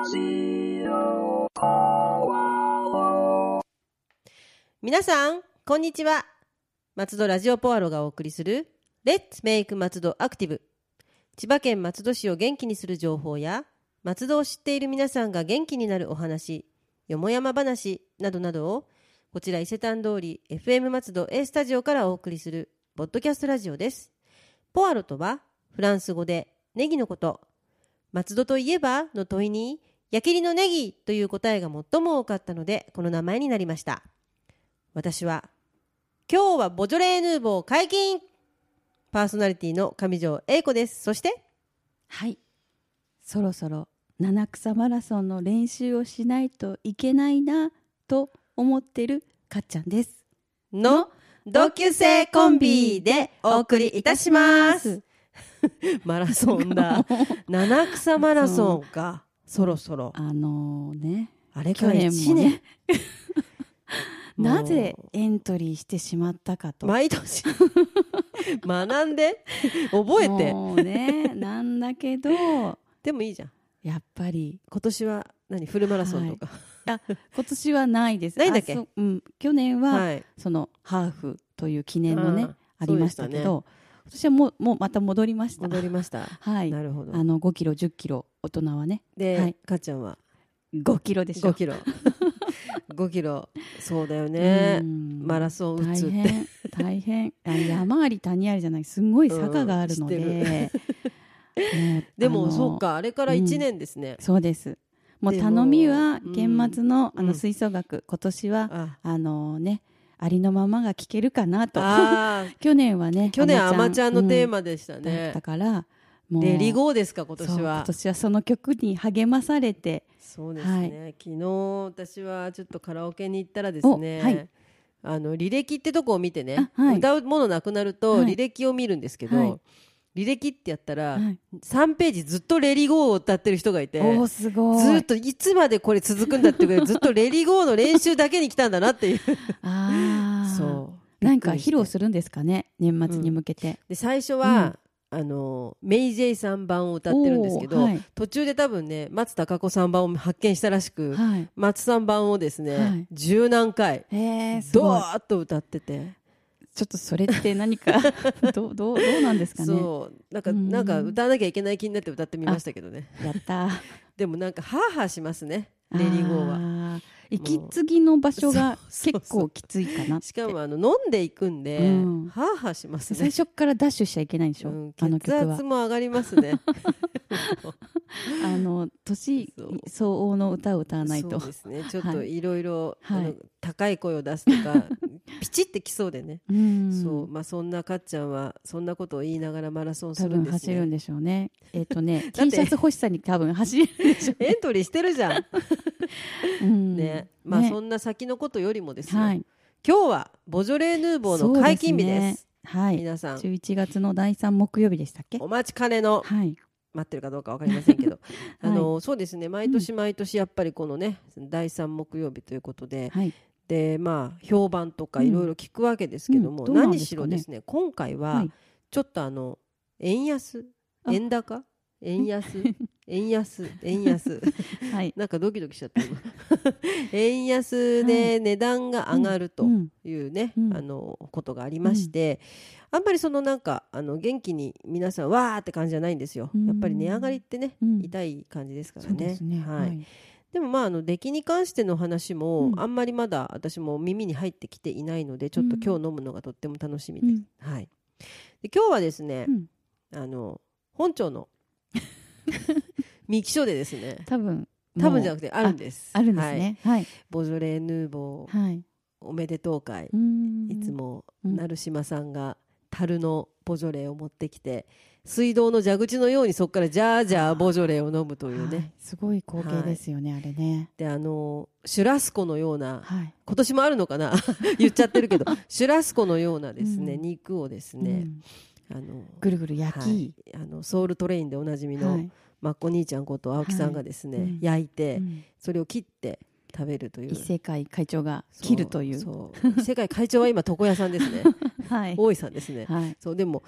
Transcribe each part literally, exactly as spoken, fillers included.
皆さんこんにちは。松戸ラジオポアロがお送りする Let's Make 松戸アクティブ。千葉県松戸市を元気にする情報や松戸を知っている皆さんが元気になるお話、よもやま話などなどをこちら伊勢丹通り エフエム 松戸 A スタジオからお送りするポッドキャストラジオです。ポアロとはフランス語でネギのこと。松戸といえばの問いに矢切のネギという答えが最も多かったのでこの名前になりました。私は今日はボジョレーヌーボー解禁パーソナリティの上条英子です。そしてはい、そろそろ七草マラソンの練習をしないといけないなと思ってるかっちゃんですの同級生コンビでお送りいたしますマラソンだ七草マラソンか。そろそろあのー、ねあれからいちねん、ね、 なぜエントリーしてしまったかと毎年学んで覚えてもうねなんだけどでもいいじゃん。 やっぱり今年は何フルマラソンとか、 はい、あ今年はないです。 ないんだっけ。 うん、去年は、はい、そのハーフという記念のね あ, ありましたけど、今年はもう、もうまた戻りました。 戻りましたはい、 なるほど。 あのごキロじゅっキロ大人はねで、 はい、 かっちゃんはごキロでしょ。 ごキロごキロそうだよね。マラソン打つって大変大変あの山あり谷ありじゃないすごい坂があるので、 うん、もうでもそうかあれからいちねんですね、 うん、そうです。もう頼みは年末 の,、うん、あの吹奏楽、うん、今年は あ, あのねありのままが聴けるかなと去年はね去年アマちゃんのテーマでしたね、 うん、だからもうレリゴーですか今年は。 今年はその曲に励まされて。 そうですね、はい、昨日私はちょっとカラオケに行ったらですね、はい、あの履歴ってとこを見てね、はい、歌うものなくなると履歴を見るんですけど、はい、履歴ってやったら、はい、さんページずっとレリゴーを歌ってる人がいて、 おすごいずっといつまでこれ続くんだっていうずっとレリゴーの練習だけに来たんだなっていうあそうなんか披露するんですかね年末に向けて、うん、 で最初は、うんあのメイジェイさん版を歌ってるんですけど、はい、途中で多分ね松たか子さん版を発見したらしく、はい、松さん版をですね、はい、十何回ドーッと歌っててちょっとそれって何かど, う ど, うどうなんですかね。 そうなんか、なんか歌わなきゃいけない気になって歌ってみましたけどね。 やったでもなんかハーハーしますねレリゴーは。 息継ぎの場所が結構きついかなって。 しかもあの飲んでいくんで、うん、ハーハーしますね。 最初からダッシュしちゃいけないんでしょ、うん、あの曲は。 血圧も上がりますねあの年相応の歌を歌わないと。 そうですねちょっといろいろ高い声を出すとかピチってきそうでね、うん、そうまあ、そんなかっちゃんはそんなことを言いながらマラソンするんですね。 多分走るんでしょうね。えっとね T シャツ欲しさに多分走るんでしょう、ね、 エントリーしてるじゃん、うんねまあね、そんな先のことよりもですね、はい、今日はボジョレーヌーボーの解禁日です。です、ねはい、皆さんじゅういちがつのだいさん木曜日でしたっけ。 お待ちかねの、はい、待ってるかどうか分かりませんけど、あのはい、そうですね毎年毎年やっぱりこのね、うん、だいさん木曜日ということで、はい、でまあ評判とかいろいろ聞くわけですけども、うんうん、何しろですね今回はちょっとあの円安円高円安円安円安、はい、なんかドキドキしちゃった円安で値段が上がるというね、はい、あのことがありまして、うん、あんまりそのなんかあの元気に皆さんわーって感じじゃないんですよ。やっぱり値上がりってね、うん、痛い感じですからね。そうですね、はいはい、でもまああの出来に関しての話もあんまりまだ私も耳に入ってきていないのでちょっと今日飲むのがとっても楽しみです、うんはい、で今日はですね、うん、あの本庁のミキショでですね多分多分じゃなくてあるんです。 あ、あるんですね、はいはい、 ボジョレーヌーボー、はい、おめでとう会、いつも成島さんが樽のボジョレーを持ってきて水道の蛇口のようにそこからジャージャーボジョレーを飲むというね、はい、 すごい光景ですよね、はい、あれね。 であのシュラスコのような、はい、今年もあるのかな言っちゃってるけどシュラスコのようなですね、うん、肉をですね、うん、あのぐるぐる焼き、はい、 あのソウルトレインでおなじみの、はい、マッコ兄ちゃんこと青木さんがですね、はい、焼いて、うん、それを切って食べるという異世界会長が切るという。 そうそう異世界会長は今床屋さんですね、はい、大井さんですね、はい、そうでも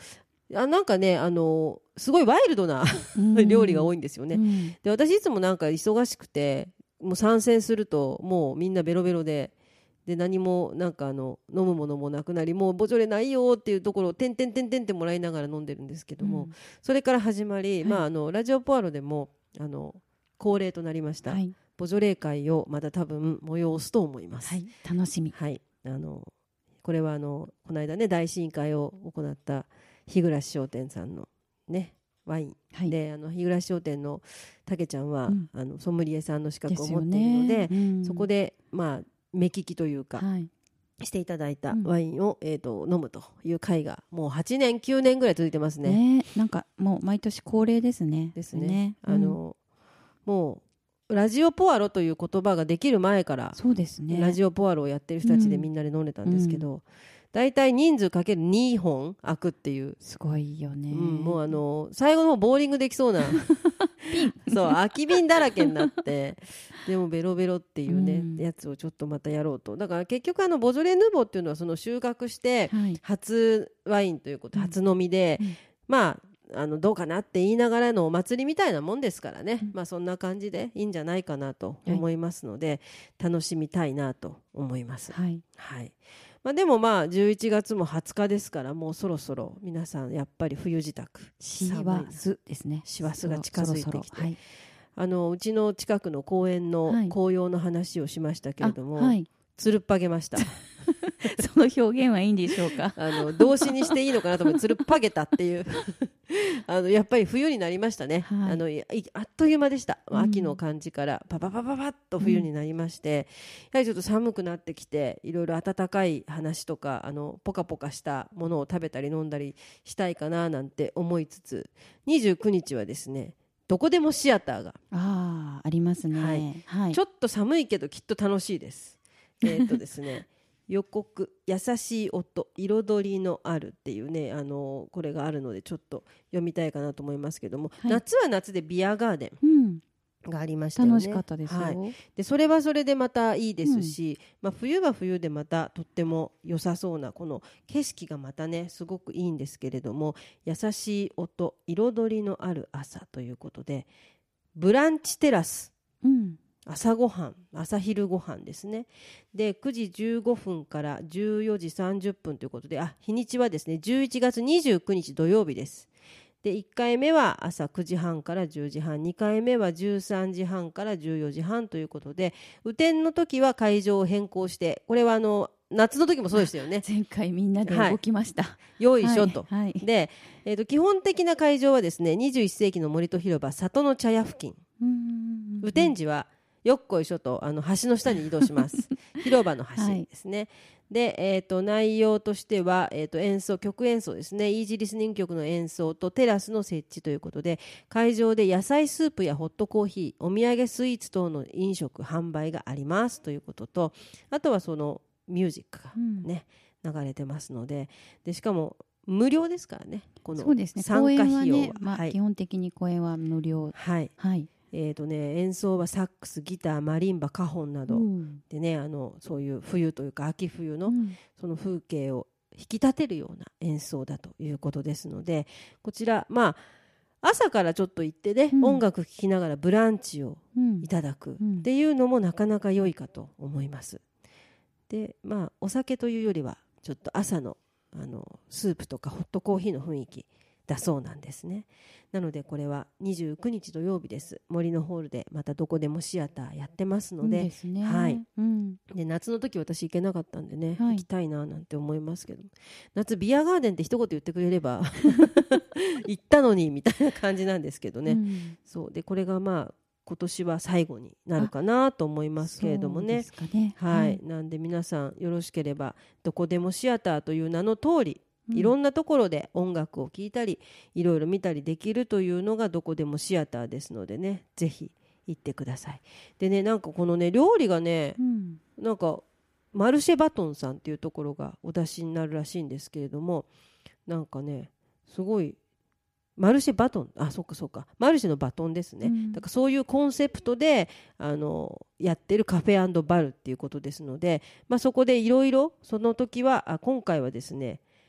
あなんかねあのすごいワイルドな料理が多いんですよね、うん、で私いつもなんか忙しくてもう参戦するともうみんなベロベロでで何もなんかあの飲むものもなくなりもうボジョレないよっていうところをてんてんてんてんってもらいながら飲んでるんですけども、うん、それから始まり、はい、まあ、あのラジオポアロでもあの恒例となりました、はい、ボジョレ会をまた多分催すと思います、 はい、楽しみ、 はい、あのこれはあのこの間ね大試飲会を行った日暮商店さんのねワイン、はい、であの日暮商店のたけちゃんは、うん、あのソムリエさんの資格を持っているの で, で、うん、そこでまあ目利きというか、はい、していただいたワインを、うん、えーと飲むという会がもうはちねんきゅうねんぐらい続いてますね。 ね、なんかもう毎年恒例ですね。 ですね。あの、うん、もうラジオポアロという言葉ができる前からそうですね。 ラジオポアロをやってる人たちでみんなで飲んでたんですけど、うんうん、だいたい人数かけるにほん開くっていうすごいよね、 うん、もうあの最後の方ボーリングできそうなそう空き瓶だらけになってでもベロベロっていうね、うん、やつをちょっとまたやろうと。だから結局あのボジョレ・ヌーボーっていうのはその収穫して初ワインということ、はい、初飲みで、うん、まああのどうかなって言いながらのお祭りみたいなもんですからね、うん、まあそんな感じでいいんじゃないかなと思いますので、はい、楽しみたいなと思います。 はい、 はい、まあ、でもまあじゅういちがつもはつかですからもうそろそろ皆さんやっぱり冬支度師走ですね。 師走が近づいてきて、そろそろ、はい、あのうちの近くの公園の紅葉の話をしましたけれども、はい、つるっぱげましたその表現はいいんでしょうか。 あの動詞にしていいのかなと思ってつるっぱげたっていうあのやっぱり冬になりましたね、はい、あのあっという間でした、うん、秋の感じからパパパパパッと冬になりまして、うん、やはりちょっと寒くなってきていろいろ暖かい話とかあのポカポカしたものを食べたり飲んだりしたいかななんて思いつつにじゅうくにちはですねどこでもシアターがあ, ありますね、 はいはい、ちょっと寒いけどきっと楽しいですえっとですね予告優しい音彩りのあるっていうねあのこれがあるのでちょっと読みたいかなと思いますけども、はい、夏は夏でビアガーデンがありましたよね、 うん、楽しかったですよ、はい、 でそれはそれでまたいいですし、うんまあ、冬は冬でまたとっても良さそうなこの景色がまたねすごくいいんですけれども優しい音彩りのある朝ということでブランチテラス、うん朝ごはん朝昼ごはんですね。でくじじゅうごふんからじゅうよじさんじゅっぷんということであ日にちはですねじゅういちがつにじゅうくにち土曜日です。でいっかいめは朝くじはんからじゅうじはんにかいめはじゅうさんじはんからじゅうよじはんということで雨天の時は会場を変更してこれはあの夏の時もそうでしたよね。 前回みんなで動きました、はい、よいしょと、はいはい、で、えーと、基本的な会場はですねにじゅういっせいきの森と広場里の茶屋付近雨天時はよっこいしょとあの橋の下に移動します広場の橋ですね、はい、で、えー、と内容としては、えー、と演奏曲演奏ですねイージーリスニング曲の演奏とテラスの設置ということで会場で野菜スープやホットコーヒーお土産スイーツ等の飲食販売がありますということとあとはそのミュージックがね、うん、流れてますので、でしかも無料ですからねこの参加費用は、ねまあはい、 基本的に公演は無料、 はいはいえーとね、演奏はサックスギターマリンバカホンなど、うん、でねあのそういう冬というか秋冬の、うん、その風景を引き立てるような演奏だということですのでこちらまあ朝からちょっと行ってね、うん、音楽聴きながらブランチをいただくっていうのもなかなか良いかと思います。でまあお酒というよりはちょっと朝の、あのスープとかホットコーヒーの雰囲気だそうなんですね。なのでこれはにじゅうくにち土曜日です。森のホールでまたどこでもシアターやってますので、いいですね、はいうん、で夏の時私行けなかったんでね、はい、行きたいななんて思いますけど夏ビアガーデンって一言言ってくれれば行ったのにみたいな感じなんですけどね、うん、そうでこれがまあ今年は最後になるかなと思いますけれども ね, ね、はいはい、なんで皆さんよろしければどこでもシアターという名の通りいろんなところで音楽を聴いたりいろいろ見たりできるというのがどこでもシアターですのでねぜひ行ってください。でねなんかこのね料理がね、うん、なんかマルシェバトンさんっていうところがお出しになるらしいんですけれどもなんかねすごいマルシェバトンあそっかそっかマルシェのバトンですね、うん、だからそういうコンセプトであのやってるカフェ&バルっていうことですので、まあ、そこでいろいろその時はあ今回はですね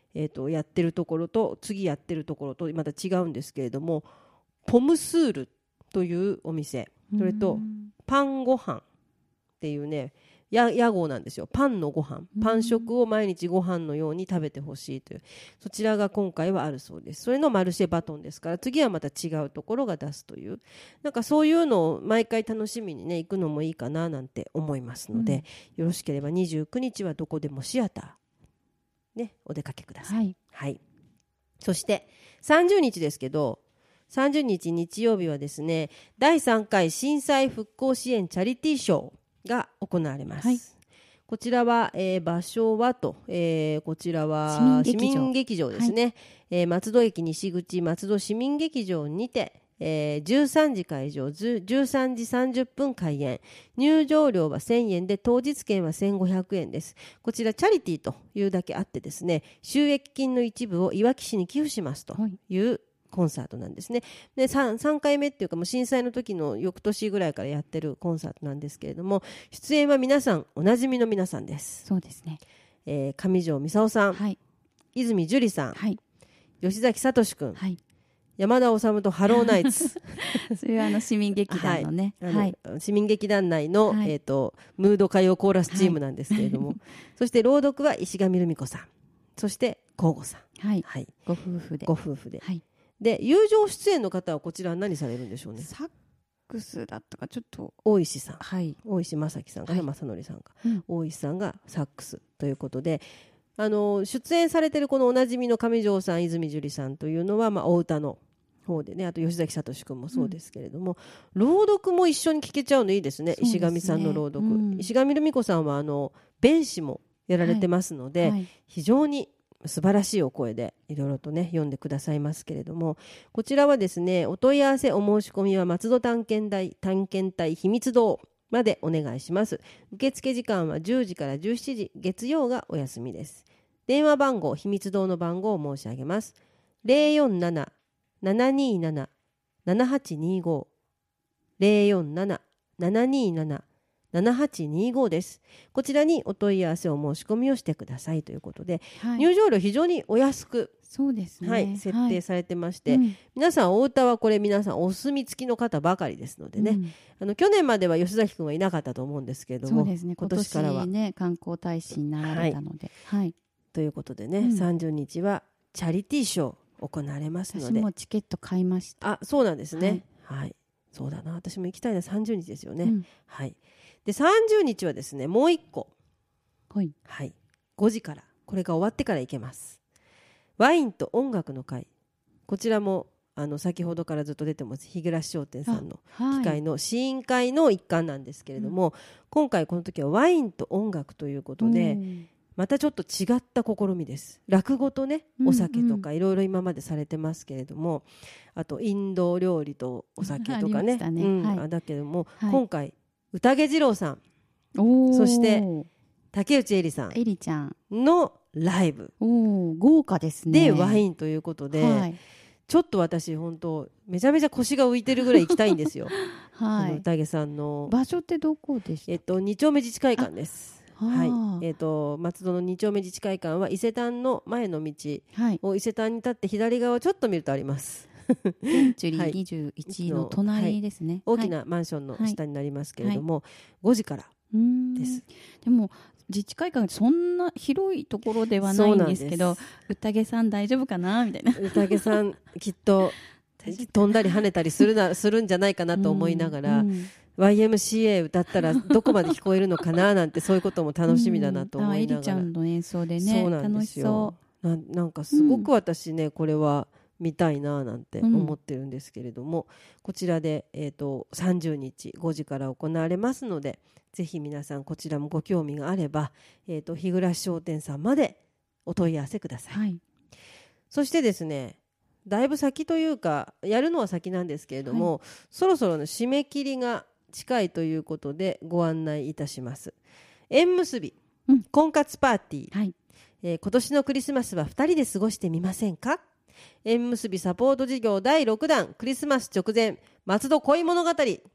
えー、とやってるところと次やってるところとまた違うんですけれども、ポムスールというお店、それとパンご飯っていうねや屋号なんですよ。パンのご飯、パン食を毎日ご飯のように食べてほしいという、そちらが今回はあるそうです。それのマルシェバトンですから、次はまた違うところが出すという、なんかそういうのを毎回楽しみにね行くのもいいかななんて思いますので、うん、よろしければにじゅうくにちはどこでもシアターねお出かけください。はい、はい、そしてさんじゅうにちですけど、さんじゅうにち日曜日はですね、だいさんかい震災復興支援チャリティーショーが行われます。はい、こちらは、えー、場所はと、えー、こちらは市民劇場ですね、はい、えー、松戸駅西口松戸市民劇場にて、えー、じゅうさんじ開場、じゅうさんじさんじゅっぷん開演、入場料はせんえんで当日券はせんごひゃくえんです。こちらチャリティーというだけあってですね、収益金の一部をいわき市に寄付しますという、はい、コンサートなんですね。で 3, さんかいめっていうかもう震災の時の翌年ぐらいからやってるコンサートなんですけれども、出演は皆さんおなじみの皆さんです。 そうですね、 えー、上条美沙さん、はい、泉樹里さん、はい、吉崎聡君、はい、山田修とハローナイツそれはあの市民劇団のね、 はい、はい、市民劇団内の、はい、えー、とムード歌謡コーラスチームなんですけれども、はい、そして朗読は石上留美子さん、そして皇后さん、 はいはい、ご夫婦でご夫婦で、はい、で友情出演の方はこちらは何されるんでしょうね。 サックスだったかちょっと大石さん、 はい、 大石正樹さんかな、はい、正則さんか、うん、大石さんがサックスということで、あの出演されているこのおなじみの上条さん、泉樹里さんというのは、まあ、お歌の方でね、あと吉崎聡君もそうですけれども、うん、朗読も一緒に聞けちゃうのいいですね。石上さんの朗読、うん、石上留美子さんはあの弁士もやられてますので、はいはい、非常に素晴らしいお声でいろいろとね読んでくださいますけれども、こちらはですね、お問い合わせお申し込みは松戸探検隊探検隊秘密堂までお願いします。受付時間はじゅうじからじゅうしちじ、月曜がお休みです。電話番号、秘密堂の番号を申し上げます。 ゼロよんなな ななにーなな ななはちにーご ゼロよんなな ななにーなな ななはちにーご です。こちらにお問い合わせお申し込みをしてくださいということで、はい、入場料非常にお安く、 そうですね、 はい、設定されてまして、はい、うん、皆さんお歌はこれ皆さんお墨付きの方ばかりですのでね、うん、あの去年までは吉崎君はいなかったと思うんですけれども、 そうですね、今年からは今年、ね、観光大使になられたので、はいはい、 ということでね、うん、さんじゅうにちはチャリティーショー行われますので、 私もチケット買いました。 あ、そうなんですね、はいはい、そうだな、私も行きたいな。さんじゅうにちですよね、うん、はい。でさんじゅうにちはですね、もういっこ、 はい、 はい、ごじから、これが終わってから行けます。ワインと音楽の会、こちらもあの先ほどからずっと出てます日暮商店さんの機械の試飲会の一環なんですけれども、はい、今回この時はワインと音楽ということで、うん、またちょっと違った試みです。落語とね、お酒とかいろいろ今までされてますけれども、うんうん、あとインド料理とお酒とか ね, ね、うん、はい、だけども、はい、今回宴二郎さん、そして竹内絵里さん絵里ちゃんのライブ、 お豪華ですね。 でワインということで、はい、ちょっと私本当めちゃめちゃ腰が浮いてるぐらい行きたいんですよはい、宴さんの場所ってどこでした？ えっと、に丁目自治会館です。はい、えー、と松戸のに丁目自治会館は伊勢丹の前の道を、はい、伊勢丹に立って左側をちょっと見るとありますセンチュリーにじゅういちの隣ですね、 はい、大きなマンションの下になりますけれども、はい、ごじからです。 でも自治会館そんな広いところではないんですけど、宴さん大丈夫かなみたいな。 宴さんきっと飛んだり跳ねたりするなするんじゃないかなと思いながら、うんうん、ワイエムシーエー 歌ったらどこまで聞こえるのかななんてそういうことも楽しみだなと思いながら、うん、あ、エリちゃんの演奏でね、そうなんですよ。 楽しそう。 な, なんかすごく私ね、うん、これは見たいななんて思ってるんですけれども、うん、こちらで、えーと、さんじゅうにちごじから行われますので、ぜひ皆さんこちらもご興味があれば、えーと、日暮商店さんまでお問い合わせください、はい、そしてですね、だいぶ先というかやるのは先なんですけれども、はい、そろそろの締め切りが近いということでご案内いたします。縁結び、うん、婚活パーティー、はい、えー、今年のクリスマスはふたりで過ごしてみませんか。縁結びサポート事業だいろくだん、クリスマス直前松戸恋物語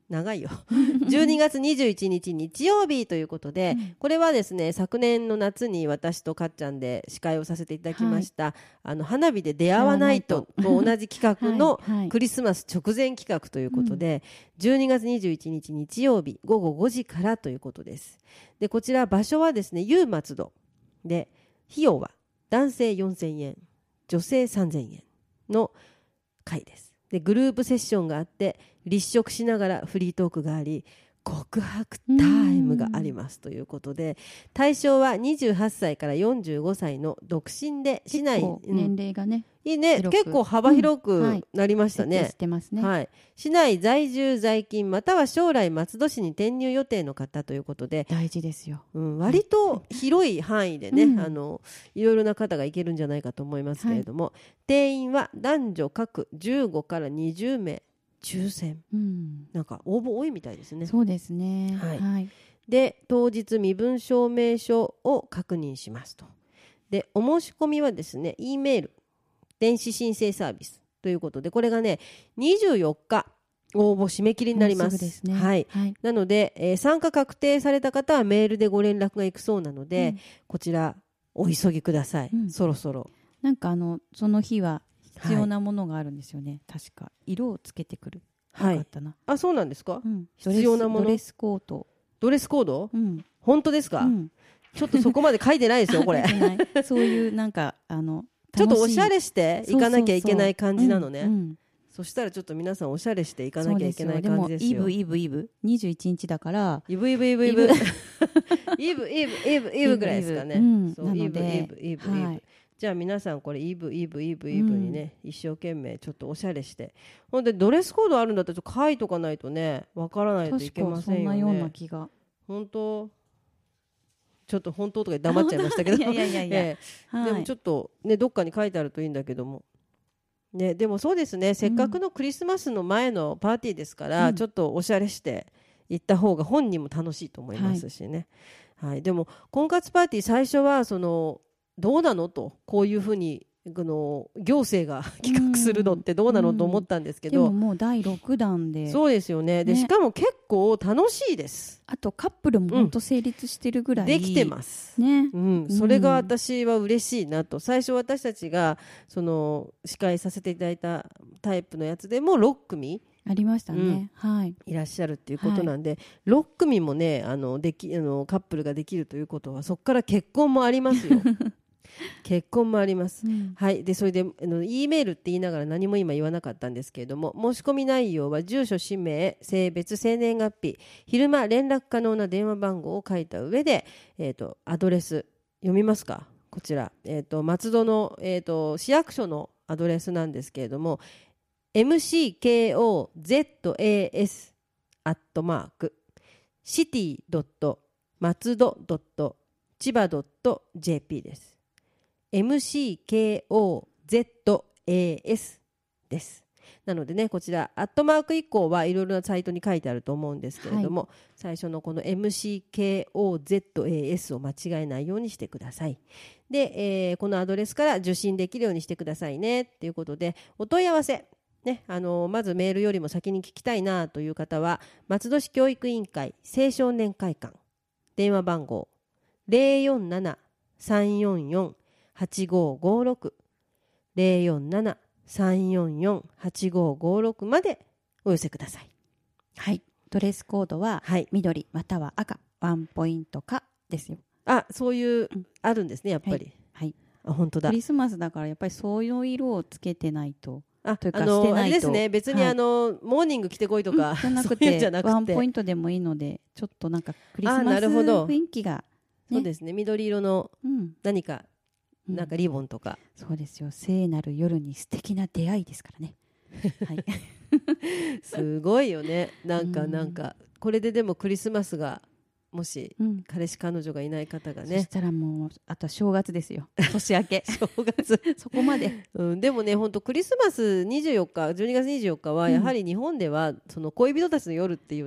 長いよじゅうにがつにじゅういちにち日曜日ということで、うん、これはですね昨年の夏に私とかっちゃんで司会をさせていただきました、はい、あの花火で出会わないとと同じ企画のクリスマス直前企画ということで、はいはい、じゅうにがつにじゅういちにち日曜日ごごごじからということです。でこちら場所はですねU松戸で、費用は男性よんせんえん女性さんぜんえんの会です。でグループセッションがあって立食しながらフリートークがあり告白タイムがありますということで、対象はにじゅうはっさいからよんじゅうごさいの独身で市内、 年齢がね、 いいね、結構幅広くなりましたね、うんはい、 してますね、 はい、市内在住在勤または将来松戸市に転入予定の方ということで大事ですよ、 うん、割と広い範囲でね、うん、あのいろいろな方がいけるんじゃないかと思いますけれども、はい、定員は男女各じゅうごからにじゅうめい抽選、うん、なんか応募多いみたいですね。 そうですね、 はいはい、で当日身分証明書を確認しますと。でお申し込みはですね E メール電子申請サービスということで、これがねにじゅうよっか応募締め切りになります。 もうすぐですね、 はいはい、なので、えー、参加確定された方はメールでご連絡がいくそうなので、うん、こちらお急ぎください、うん、そろそろ。 なんかあのその日は必要なものがあるんですよね、はい、確か色をつけてくる、 はい、 かったな。 あ、そうなんですか、 うん、 必要なものドレスコードドレスコード、 うん、 本当ですか、うん、ちょっとそこまで書いてないですよこれそういうなんかあのちょっとおしゃれしていかなきゃいけない感じなのね。そうそうそう、うんうん、そしたらちょっと皆さんおしゃれしていかなきゃいけない感じですよ。 でもイブイブイブにじゅういちにちだからイブイブイブイブイブイブイブイブぐらいですかね。 うん、 そうイブイブイブイブ。じゃあ皆さんこれイブイブイブイブにね、うん、一生懸命ちょっとおしゃれして、ほんでドレスコードあるんだったらちょっと書いとかないとねわからないといけませんよね。 確かそんなような気が。 本当ちょっと本当とか黙っちゃいましたけどいやいやいやいや、えーはい、でもちょっとねどっかに書いてあるといいんだけどもね。でもそうですね、せっかくのクリスマスの前のパーティーですから、うん、ちょっとおしゃれして行った方が本人も楽しいと思いますしね、はいはい、でも婚活パーティー最初はそのどうなのとこういうふうにこの行政が企画するのってどうなのと思ったんですけど、 でももうだいろくだんでそうですよね。で、ね、しかも結構楽しいです。 あとカップルも本当成立してるぐらい、 うん、できてます、 ね、 うん、それが私は嬉しいなと。最初私たちがその司会させていただいたタイプのやつでもろっくみありましたね、うんはい、 いらっしゃるっていうことなんで、はい、ろっくみもねあのできあのカップルができるということはそこから結婚もありますよ結婚もあります、うんはい、でそれであの E メールって言いながら何も今言わなかったんですけれども、申し込み内容は住所氏名性別生年月日昼間連絡可能な電話番号を書いた上で、えーと、アドレス読みますか。こちら、えーと、松戸の、えーと、市役所のアドレスなんですけれども エムシーケーオーゼットエーエス アットマークシティドット松戸ドット千葉ドットジェーピー です。エムシーケーオーゼットエーエス です。なのでねこちらアットマーク以降はいろいろなサイトに書いてあると思うんですけれども、はい、最初のこの エムシーケーオーゼットエーエス を間違えないようにしてください。で、えー、このアドレスから受信できるようにしてくださいねということで、お問い合わせね、あのまずメールよりも先に聞きたいなという方は松戸市教育委員会青少年会館電話番号 ゼロよんななさんよんよんはちごーごーろく ゼロよんななさんよんよんはちごーごーろく までお寄せください。 はい、ドレスコードは緑または赤ワンポイントかですよ。 あ、そういう、うん、あるんですねやっぱり、 はいはい、 あ本当だ。 クリスマスだからやっぱりそういう色をつけてないとあというかあのしてないとあれですね、別に、はい、あのモーニング着てこいとか、 うん、じゃなくてワンポイントでもいいのでちょっとなんかクリスマス雰囲気が、 ね、そうですね、緑色の何か、うん、なんかリボンとか、 うん、そうですよ、聖なる夜に素敵な出会いですからねはい、 すごいよね。なんかなんかこれででもクリスマスがもし彼氏彼女がいない方がね、 そしたらもうあとは正月ですよ、年明け正月そこまで、 うん、でもね本当クリスマスにじゅうよっかじゅうにがつにじゅうよっかはやはり日本ではその恋人たちの夜っていうね、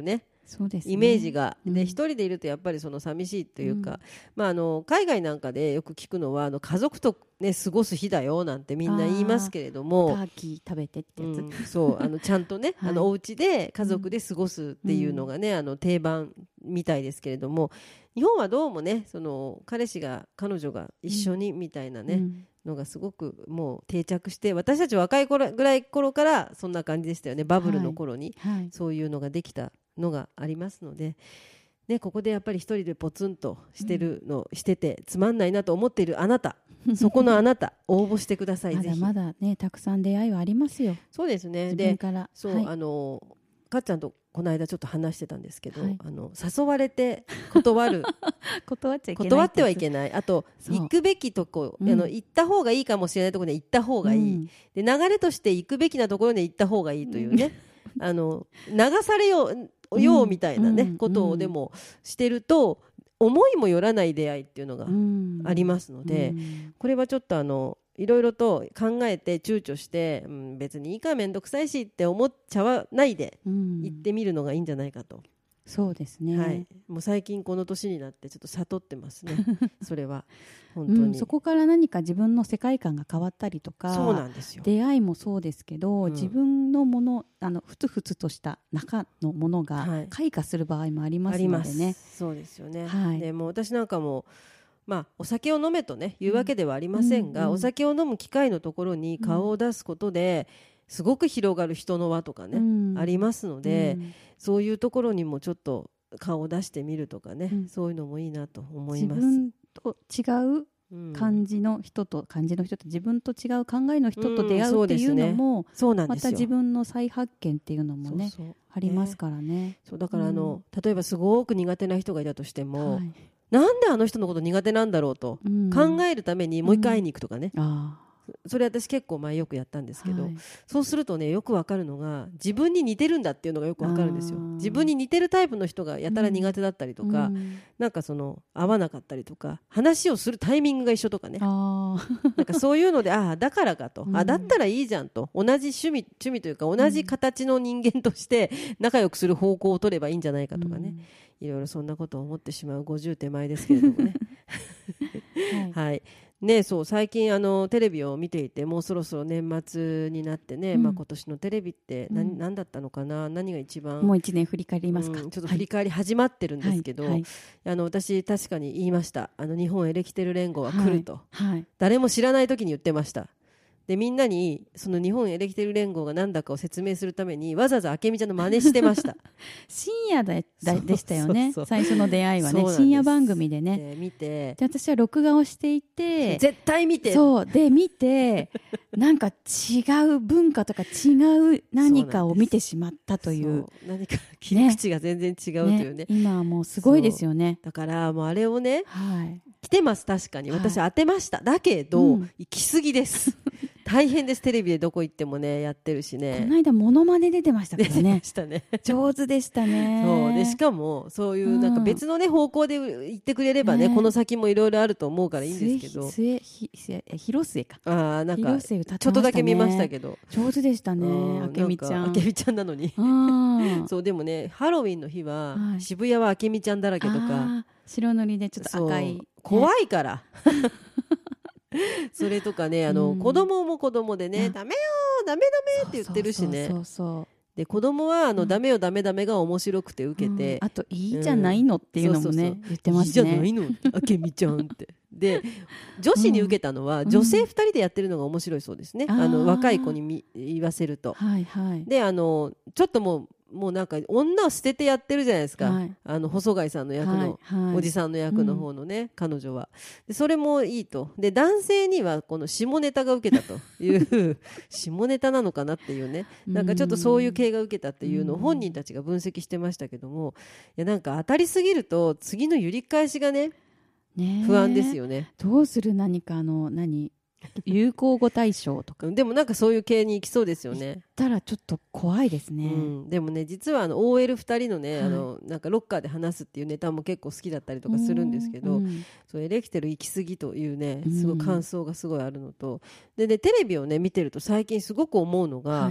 そうですね、 イメージが、で一人でいるとやっぱりその寂しいというか、うん、まあ、あの海外なんかでよく聞くのはあの家族と、ね、過ごす日だよなんてみんな言いますけれども、 ターキー食べてってやつ、うん、 そうあのちゃんとね、はい、あのお家で家族で過ごすっていうのがね、うん、あの定番みたいですけれども、日本はどうもねその彼氏が彼女が一緒にみたいなね、うんのがすごくもう定着して、私たち若い頃ぐらい頃からそんな感じでしたよね。バブルの頃に、はいはい、そういうのができたのがありますので、ね、ここでやっぱり一人でポツンとしてるの、うん、しててつまんないなと思っているあなたそこのあなた応募してください。 まだまだねたくさん出会いはありますよ。 そうですね。 自分からでそう、はい、あのかっちゃんとこの間ちょっと話してたんですけど、はい、あの誘われて断る断っちゃいけない断ってはいけない。あと行くべきとこ、うん、あの行った方がいいかもしれないところに行った方がいい、うん、で流れとして行くべきなところに行った方がいいというね、うん、あの流されよう、ようみたいなね、うん、ことをでもしてると思いもよらない出会いっていうのがありますので、これはちょっとあのいろいろと考えて躊躇して、うん、別にいいかめんどくさいしって思っちゃわないで行ってみるのがいいんじゃないかと、うん、 そうですね、 はい、もう最近この年になってちょっと悟ってますねそれは本当に、うん、 そこから何か自分の世界観が変わったりとか、 そうなんですよ、 出会いもそうですけど、うん、自分のものあのふつふつとした中のものが開花する場合もありますのでね、はい、 そうですよね、はい、でも私なんかもまあ、お酒を飲めとね言うわけではありませんが、うんうん、お酒を飲む機会のところに顔を出すことですごく広がる人の輪とかね、うん、ありますので、うん、そういうところにもちょっと顔を出してみるとかね、うん、そういうのもいいなと思います。 自分と違う感じの人と、うん、感じの人と自分と違う考えの人と出会うっていうのも、うんね、また自分の再発見っていうのもね、そうそうありますからね。 そうだからあの、うん、例えばすごく苦手な人がいたとしても、はい、なんであの人のこと苦手なんだろうと考えるためにもう一回会いに行くとかね、うん、あそれ私結構前よくやったんですけど、はい、そうするとねよくわかるのが自分に似てるんだっていうのがよくわかるんですよ。自分に似てるタイプの人がやたら苦手だったりとか、うん、なんかその合わなかったりとか話をするタイミングが一緒とかねあなんかそういうのでああだからかと、うん、あだったらいいじゃんと、同じ趣味趣味というか同じ形の人間として仲良くする方向を取ればいいんじゃないかとかね、うん、いろいろそんなことを思ってしまうごじゅう手前ですけれどもねはい、はいね、そう最近あのテレビを見ていてもうそろそろ年末になってね、うんまあ、今年のテレビって何、うん、何だったのかな、何が一番もういちねん振り返りますか、 うん、ちょっと振り返り始まってるんですけど、はいはい、あの私確かに言いました、あの日本エレキテル連合は来ると、はいはい、誰も知らない時に言ってました。でみんなにその日本エレキテル連合が何だかを説明するためにわざわざ明美ちゃんの真似してました深夜ででしたよね。そうそうそう最初の出会いはね深夜番組でねで見て、 で私は録画をしていて絶対見てそうで見てなんか違う文化とか違う何かを見てしまったという、 何か切り口が全然違うという ね, ね今はもうすごいですよね。 だからもうあれをね、はい、来てます確かに私当てました、はい、だけど、うん、行き過ぎです大変です。テレビでどこ行ってもねやってるしね。 この間モノマネ出てましたからね。 出てましたね上手でしたね。 そうでしかもそういうなんか別のね、うん、方向で言ってくれればね、この先もいろいろあると思うからいいんですけど、 末ひ末広末かあなんか広末歌ってましたね。ちょっとだけ見ましたけど上手でしたね。明美ちゃん明美ちゃんなのにそうでもねハロウィンの日は、はい、渋谷は明美ちゃんだらけとか白塗りでちょっと赤い、ね、 怖いからそれとかねあの、うん、子供も子供でねダメよダメダメって言ってるしね。そうそうそうそうで子供はあの、うん、ダメよダメダメが面白くて受けて、 うん、あといいじゃないのっていうのもね、うん、そうそうそう言ってますね。 いいじゃないの明美ちゃんってで女子に受けたのは、うん、女性ふたりでやってるのが面白いそうですね、うん、あの若い子にみ言わせると、はいはい、であのちょっともうもうなんか女を捨ててやってるじゃないですか、はい、あの細貝さんの役の、はいはい、おじさんの役の方のね、うん、彼女はでそれもいいと。で男性にはこの下ネタが受けたという下ネタなのかなっていうね、なんかちょっとそういう系が受けたっていうのを本人たちが分析してましたけども、いやなんか当たりすぎると次の揺り返しが ね, ね不安ですよね。 どうする何かあの何流行語大賞とかでもなんかそういう系に行きそうですよね。 行ったらちょっと怖いですね、 うん、でもね実はあの オーエルふたりのね、はい、あのなんかロッカーで話すっていうネタも結構好きだったりとかするんですけど、うん、そうエレキテル行き過ぎというねすごい感想がすごいあるのと、うん、でねテレビをね見てると最近すごく思うのが、はい、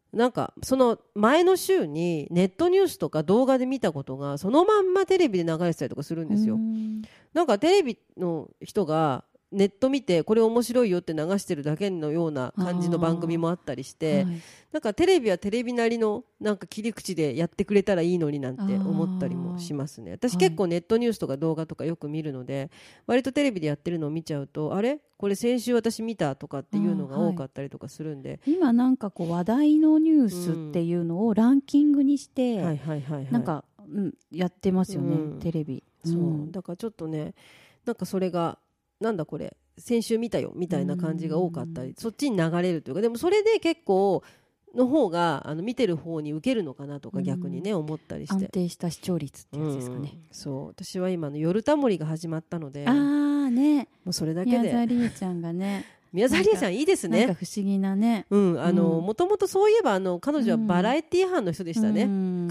なんかその前の週にネットニュースとか動画で見たことがそのまんまテレビで流れてたりとかするんですよ。なんかテレビの人がネット見てこれ面白いよって流してるだけのような感じの番組もあったりして、はい、なんかテレビはテレビなりのなんか切り口でやってくれたらいいのになんて思ったりもしますね。私結構ネットニュースとか動画とかよく見るので、はい、割とテレビでやってるのを見ちゃうとあれこれ先週私見たとかっていうのが多かったりとかするんで、 はい、今なんかこう話題のニュースっていうのをランキングにしてなんか、うん、やってますよね、うん、テレビ、 そう、うん、だからちょっとねなんかそれがなんだこれ先週見たよみたいな感じが多かったり、そっちに流れるというか、でもそれで結構の方があの見てる方に受けるのかなとか逆にね思ったりして、 安定した視聴率ってやつですかね、 うん、そう私は今の夜タモリが始まったので、 あーね、 もうそれだけで宮沢りえちゃんがね宮沢りえちゃんいいですね。 なんか不思議なね、 うん、あの、うん、もともとそういえばあの彼女はバラエティ班の人でしたね、うん、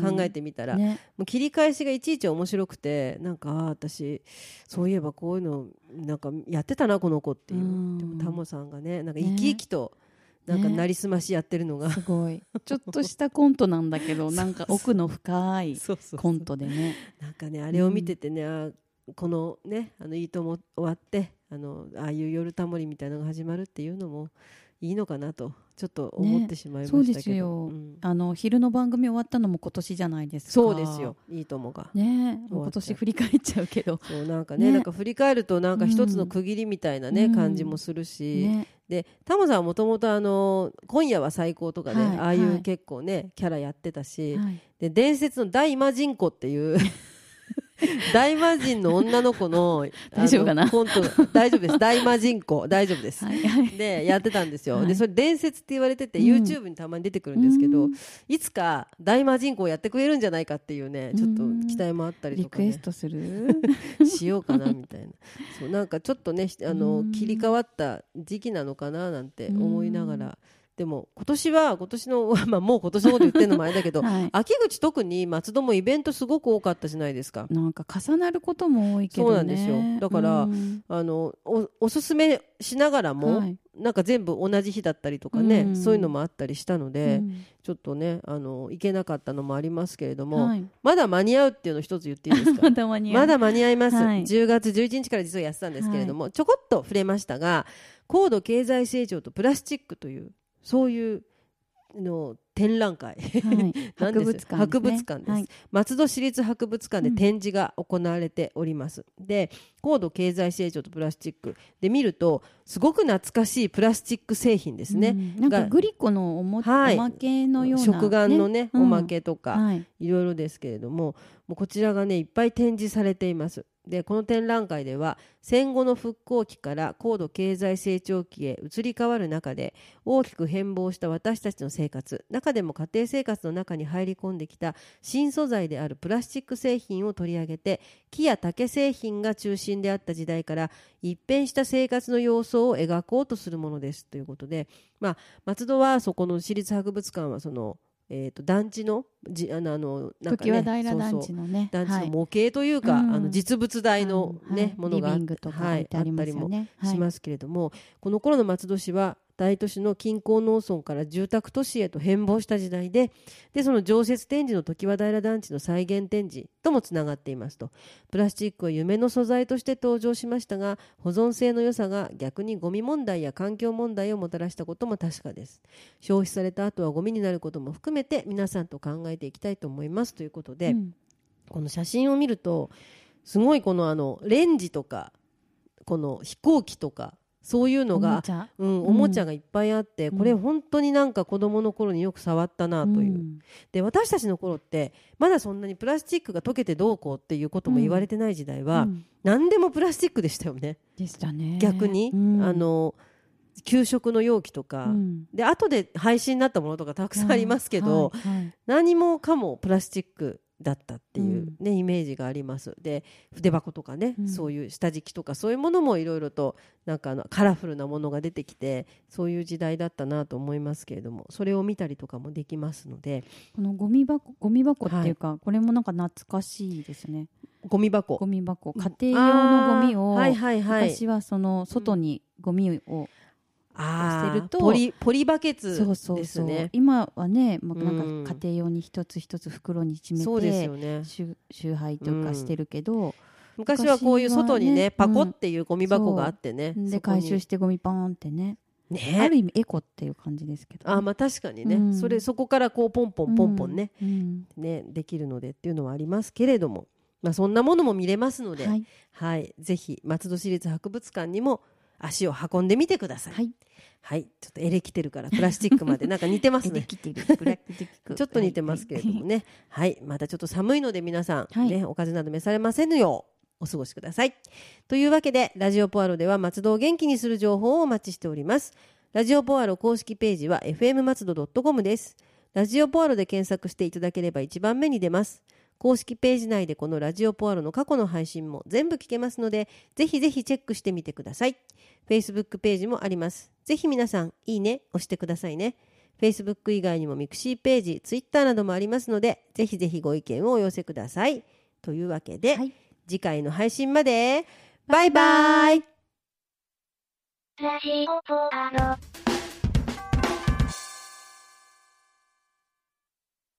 考えてみたら、ね、もう切り返しがいちいち面白くてなんかあ私そういえばこういうのなんかやってたなこの子っていう、うん、でもタモさんがねなんか生き生きと、ね、なんかなりすましやってるのが、ね、 すごいちょっとしたコントなんだけどなんか奥の深いコントでねそうそうそうなんかねあれを見ててね、うん、あこのねあのいいとも終わってあのああいう夜タモリみたいなのが始まるっていうのもいいのかなとちょっと思ってしまいましたけど、ね、 そうですよ、うん、あの昼の番組終わったのも今年じゃないですか。 そうですよいいともがね今年振り返っちゃうけどそうなんかね、ねなんか振り返るとなんか一つの区切りみたいなね、うん、感じもするし、ね、でタモさんはもともとあの今夜は最高とかね、はい、ああいう結構ね、はい、キャラやってたし、はい、で伝説の大魔神子っていう大魔神の女の子の大丈夫かなコント大丈夫です大魔神子大丈夫です、はいはい、でやってたんですよ、はい、でそれ伝説って言われてて、うん、YouTube にたまに出てくるんですけど、うん、いつか大魔神子をやってくれるんじゃないかっていうねちょっと期待もあったりとか、ね、 リクエストするしようかなみたいなそうなんかちょっとねあの切り替わった時期なのかななんて思いながら、でも今年は今年の、まあ、もう今年のこと言ってるのもあれだけど、はい、秋口特に松戸もイベントすごく多かったじゃないですか。 なんか重なることも多いけどね。そうなんですよ。 だから、うん、あの お, おすすめしながらも、はい、なんか全部同じ日だったりとかね、うん、そういうのもあったりしたので、うん、ちょっとねあの行けなかったのもありますけれども、はい、まだ間に合うっていうのを一つ言っていいですか。 まだ間に合う。 まだ間に合います、はい、じゅうがつじゅういちにちから実はやってたんですけれども、はい、ちょこっと触れましたが高度経済成長とプラスチックというそういうの展覧会、はい、博物館ですね、博物館です、はい、松戸市立博物館で展示が行われております、うん、で高度経済成長とプラスチックで見るとすごく懐かしいプラスチック製品ですね、 うん、なんかグリコのおも、はい、おまけのような、ね、 食玩のね、うん、おまけとか、はい、いろいろですけれども、もうこちらがねいっぱい展示されています。でこの展覧会では戦後の復興期から高度経済成長期へ移り変わる中で大きく変貌した私たちの生活、中でも家庭生活の中に入り込んできた新素材であるプラスチック製品を取り上げて、木や竹製品が中心であった時代から一変した生活の様相を描こうとするものですということで、まあ、松戸はそこの市立博物館はそのえー、と団地のじあのあのなんか、ね、 常盤平団地のね団地の模型というか、はい、あの実物大の、ねはい、ものがあ、 はい、 あったりもしますけれども、はい、この頃の松戸市は大都市の近郊農村から住宅都市へと変貌した時代で、でその常設展示の常盤平団地の再現展示ともつながっていますと。プラスチックは夢の素材として登場しましたが、保存性の良さが逆にゴミ問題や環境問題をもたらしたことも確かです。消費された後はゴミになることも含めて皆さんと考えていきたいと思いますということで、うん、この写真を見るとすごいこのあのレンジとかこの飛行機とかそういうのがおもちゃ、うん、おもちゃがいっぱいあって、うん、これ本当になんか子供の頃によく触ったなという、うん、で私たちの頃ってまだそんなにプラスチックが溶けてどうこうっていうことも言われてない時代は、うん、何でもプラスチックでしたよね。 でしたね。 逆に、うん、あの給食の容器とか、うん、で後で廃止になったものとかたくさんありますけど、はいはいはい、何もかもプラスチックだったっていう、ねうん、イメージがあります。で筆箱とかね、うん、そういう下敷きとかそういうものもいろいろとなんかあのカラフルなものが出てきて、そういう時代だったなと思いますけれども、それを見たりとかもできますので、 このゴミ箱ゴミ箱っていうか、はい、これもなんか懐かしいですね。 ゴミ箱ゴミ箱家庭用のゴミを、 はいはいはい、 昔はその外にゴミをしてるとポリポリバケツですね。 そうそうそう、今はね、もうなんか家庭用に一つ一つ袋に詰めて、そうですよね、集配とかしてるけど、うん、 昔はこういう外にね、ね、パコっていうゴミ箱があってね、 うん、で回収してゴミパーンってね、 ね、 ある意味エコっていう感じですけど、ね、 あ、まあ確かにね、うん、それそこからこうポンポンポンポンね、うんうん、ねできるのでっていうのはありますけれども、まあ、そんなものも見れますので、はいはい、ぜひ松戸市立博物館にも足を運んでみてください。はい、はい、ちょっとエレキテルからプラスチックまでなんか似てますね。エレキテル、ブラックティックちょっと似てますけれどもね、はい、はい、またちょっと寒いので皆さん、はい、ね、お風邪など召されませぬようお過ごしください。というわけでラジオポアロでは松戸を元気にする情報をお待ちしております。ラジオポアロ公式ページは エフエム 松戸 ドットコム です。ラジオポアロで検索していただければ一番目に出ます。公式ページ内でこのラジオポアロの過去の配信も全部聞けますので、ぜひぜひチェックしてみてください。Facebook ページもあります。ぜひ皆さんいいね押してくださいね。Facebook 以外にもミクシーページ、Twitter などもありますので、ぜひぜひご意見をお寄せください。というわけで、はい、次回の配信までバイバイ。ラジオポアロ。